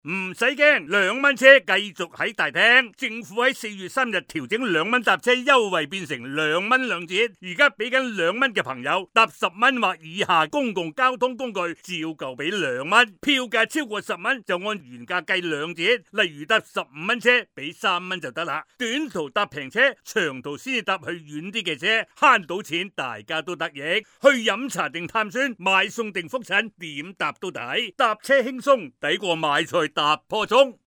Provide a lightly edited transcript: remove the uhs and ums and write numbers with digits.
唔使驚，2蚊車繼續喺大廳。政府喺4月3日調整2蚊搭車優惠，變成2蚊2折。而家俾緊2蚊嘅朋友搭10蚊或以下公共交通工具，照舊俾2蚊。票價超過10蚊就按原價計2折。例如搭15蚊車俾3蚊就得啦。短途搭平車，長途先至搭去遠啲嘅車，慳到錢，大家都得益。去飲茶定探孫，買餸定覆診，點搭都抵。搭車輕鬆，抵過買菜搭棵蔥。